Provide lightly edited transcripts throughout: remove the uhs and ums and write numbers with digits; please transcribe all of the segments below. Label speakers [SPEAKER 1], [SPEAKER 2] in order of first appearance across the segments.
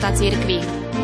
[SPEAKER 1] života cirkvi.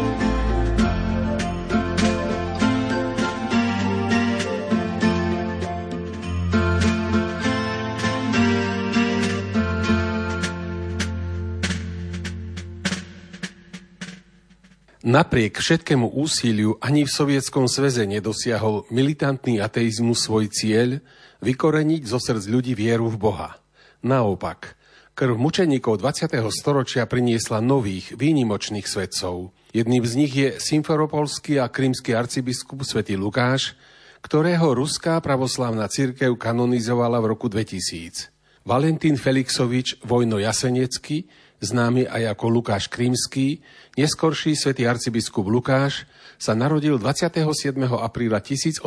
[SPEAKER 2] Napriek všetkému úsiliu ani v Sovietskom zväze nedosiahol militantný ateizmus svoj cieľ vykoreniť zo srdc ľudí vieru v Boha. Naopak, krv mučeníkov 20. storočia priniesla nových, výnimočných svetcov. Jedným z nich je simferopolský a krymský arcibiskup svätý Lukáš, ktorého ruská pravoslávna cirkev kanonizovala v roku 2000. Valentín Felixovič Vojno-Jasenecký, známy aj ako Lukáš Krymský, neskorší svätý arcibiskup Lukáš, sa narodil 27. apríla 1877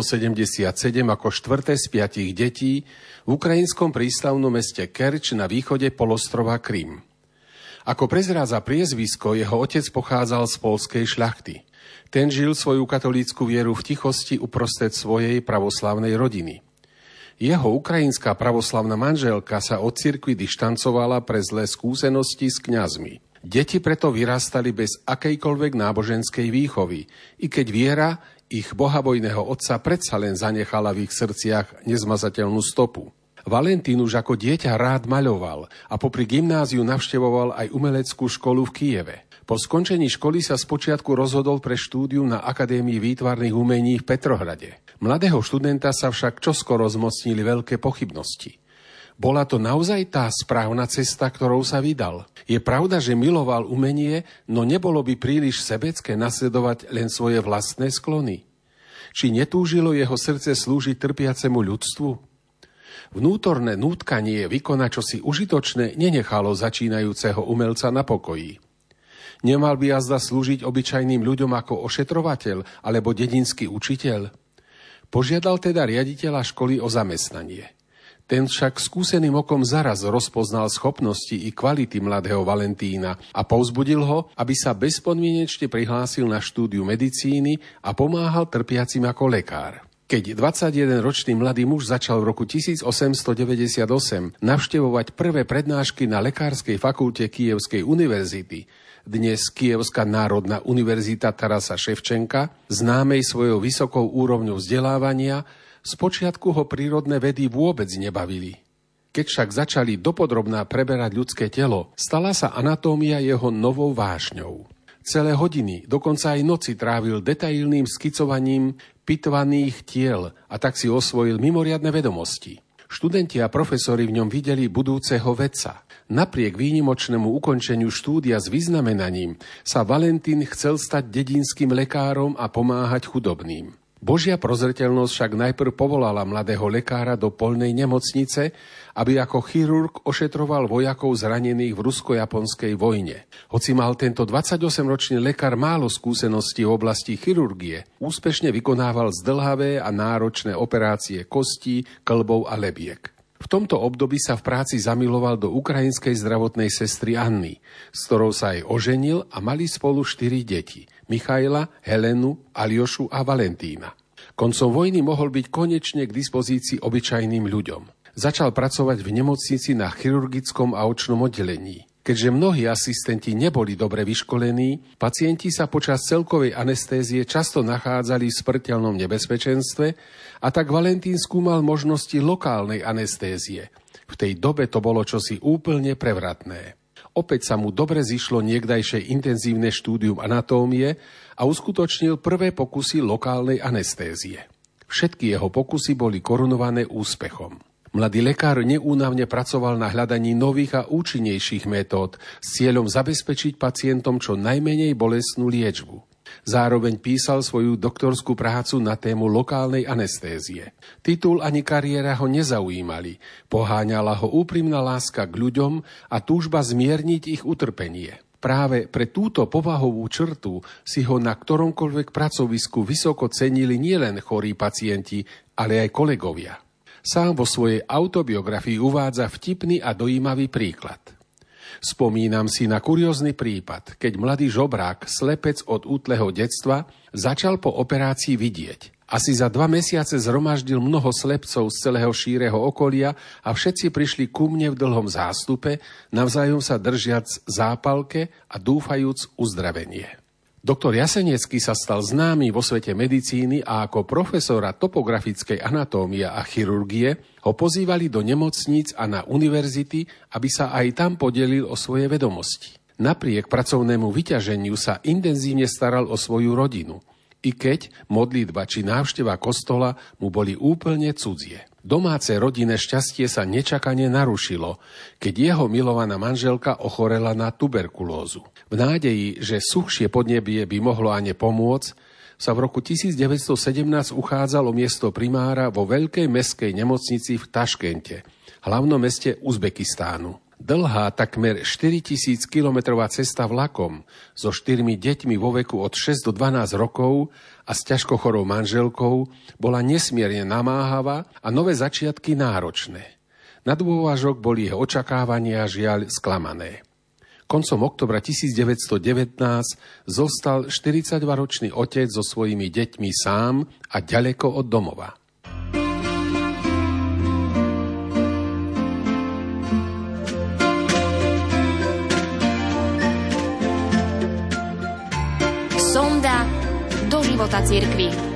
[SPEAKER 2] ako štvrté z 5 detí v ukrajinskom prístavnom meste Kerč na východe polostrova Krym. Ako prezrádza priezvisko, jeho otec pochádzal z poľskej šľachty. Ten žil svoju katolícku vieru v tichosti uprostred svojej pravoslavnej rodiny. Jeho ukrajinská pravoslavná manželka sa od cirkvi dištancovala pre zlé skúsenosti s kňazmi. Deti preto vyrastali bez akejkoľvek náboženskej výchovy, i keď viera ich bohabojného otca predsa len zanechala v ich srdciach nezmazateľnú stopu. Valentín už ako dieťa rád maľoval a popri gymnáziu navštevoval aj umeleckú školu v Kyjeve. Po skončení školy sa spočiatku rozhodol pre štúdium na Akadémii výtvarných umení v Petrohrade. Mladého študenta sa však čoskoro zmocnili veľké pochybnosti. Bola to naozaj tá správna cesta, ktorou sa vydal? Je pravda, že miloval umenie, no nebolo by príliš sebecké nasledovať len svoje vlastné sklony? Či netúžilo jeho srdce slúžiť trpiacemu ľudstvu? Vnútorné nútkanie vykonať čosi užitočné nenechalo začínajúceho umelca na pokoji. Nemal by jazda slúžiť obyčajným ľuďom ako ošetrovateľ alebo dedinský učiteľ? Požiadal teda riaditeľa školy o zamestnanie. Ten však skúseným okom zaraz rozpoznal schopnosti i kvality mladého Valentína a povzbudil ho, aby sa bezpodmienečne prihlásil na štúdiu medicíny a pomáhal trpiacim ako lekár. Keď 21-ročný mladý muž začal v roku 1898 navštevovať prvé prednášky na lekárskej fakulte Kyjevskej univerzity, dnes Kyjevská národná univerzita Tarasa Ševčenka, známej svojou vysokou úrovňou vzdelávania, spočiatku ho prírodné vedy vôbec nebavili. Keď však začali dopodrobná preberať ľudské telo, stala sa anatómia jeho novou vášňou. Celé hodiny, dokonca aj noci trávil detailným skicovaním pitvaných tiel a tak si osvojil mimoriadne vedomosti. Študenti a profesori v ňom videli budúceho vedca. Napriek výnimočnému ukončeniu štúdia s vyznamenaním sa Valentín chcel stať dedinským lekárom a pomáhať chudobným. Božia prozreteľnosť však najprv povolala mladého lekára do poľnej nemocnice, aby ako chirurg ošetroval vojakov zranených v rusko-japonskej vojne. Hoci mal tento 28-ročný lekár málo skúseností v oblasti chirurgie, úspešne vykonával zdĺhavé a náročné operácie kostí, kĺbov a lebiek. V tomto období sa v práci zamiloval do ukrajinskej zdravotnej sestry Anny, s ktorou sa aj oženil a mali spolu 4 deti. Michaila, Helenu, Aljošu a Valentína. Koncom vojny mohol byť konečne k dispozícii obyčajným ľuďom. Začal pracovať v nemocnici na chirurgickom a očnom oddelení. Keďže mnohí asistenti neboli dobre vyškolení, pacienti sa počas celkovej anestézie často nachádzali v smrteľnom nebezpečenstve a tak Valentín skúmal možnosti lokálnej anestézie. V tej dobe to bolo čosi úplne prevratné. Opäť sa mu dobre zišlo niekdajšie intenzívne štúdium anatómie a uskutočnil prvé pokusy lokálnej anestézie. Všetky jeho pokusy boli korunované úspechom. Mladý lekár neúnavne pracoval na hľadaní nových a účinnejších metód s cieľom zabezpečiť pacientom čo najmenej bolestnú liečbu. Zároveň písal svoju doktorskú prácu na tému lokálnej anestézie. Titul ani kariéra ho nezaujímali, poháňala ho úprimná láska k ľuďom a túžba zmierniť ich utrpenie. Práve pre túto povahovú črtu si ho na ktoromkoľvek pracovisku vysoko cenili nielen chorí pacienti, ale aj kolegovia. Sám vo svojej autobiografii uvádza vtipný a dojímavý príklad. Spomínam si na kuriózny prípad, keď mladý žobrák, slepec od útleho detstva, začal po operácii vidieť. Asi za 2 mesiace zhromaždil mnoho slepcov z celého šíreho okolia a všetci prišli ku mne v dlhom zástupe, navzájom sa držiac zápalke a dúfajúc uzdravenie. Doktor Jaseniecký sa stal známy vo svete medicíny a ako profesora topografickej anatómie a chirurgie ho pozývali do nemocníc a na univerzity, aby sa aj tam podelil o svoje vedomosti. Napriek pracovnému vyťaženiu sa intenzívne staral o svoju rodinu, i keď modlitba či návšteva kostola mu boli úplne cudzie. Domáce rodinné šťastie sa nečakane narušilo, keď jeho milovaná manželka ochorela na tuberkulózu. V nádeji, že suchšie podnebie by mohlo Ane pomôcť, sa v roku 1917 uchádzal o miesto primára vo veľkej mestskej nemocnici v Taškente, hlavnom meste Uzbekistánu. Dlhá, takmer 4000 kilometrová cesta vlakom so 4 deťmi vo veku od 6 do 12 rokov a s ťažko chorou manželkou bola nesmierne namáhavá a nové začiatky náročné. Na dôvažok boli jeho očakávania žiaľ sklamané. Koncom októbra 1919 zostal 42-ročný otec so svojimi deťmi sám a ďaleko od domova.
[SPEAKER 1] Sonda do života cirkvi.